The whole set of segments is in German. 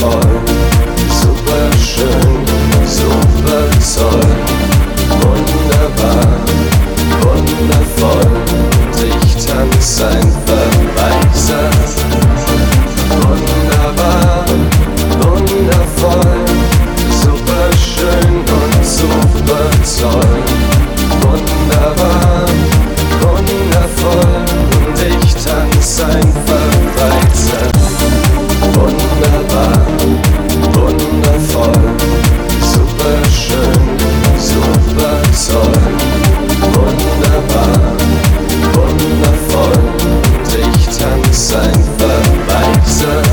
wundervoll, super schön, super toll, wunderbar, wundervoll, und ich tanz einfach weiter. Wunderbar, wundervoll, super schön und super toll, wunderbar, wundervoll, und ich tanz einfach weiter. Wunderbar, wundervoll, super schön, super toll, wunderbar, wundervoll, und ich tanz einfach weiter.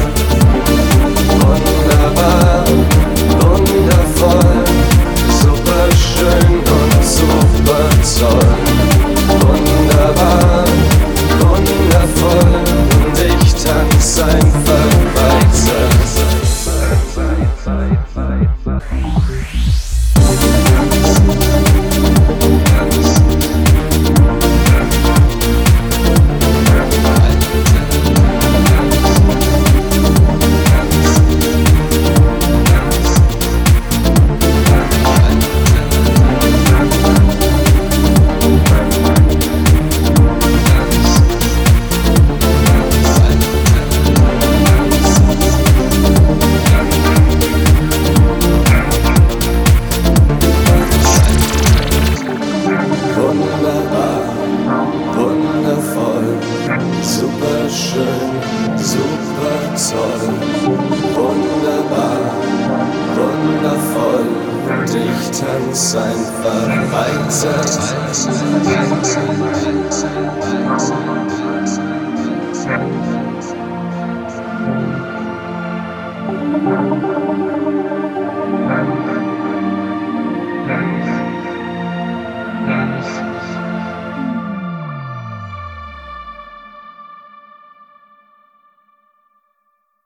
Wunderbar, wundervoll, super schön und super toll, wunderbar, wundervoll, und ich tanz einfach weiter. Wunderbar, wundervoll, super schön, super toll, wunderbar, wundervoll, und ich tanz einfach weiter.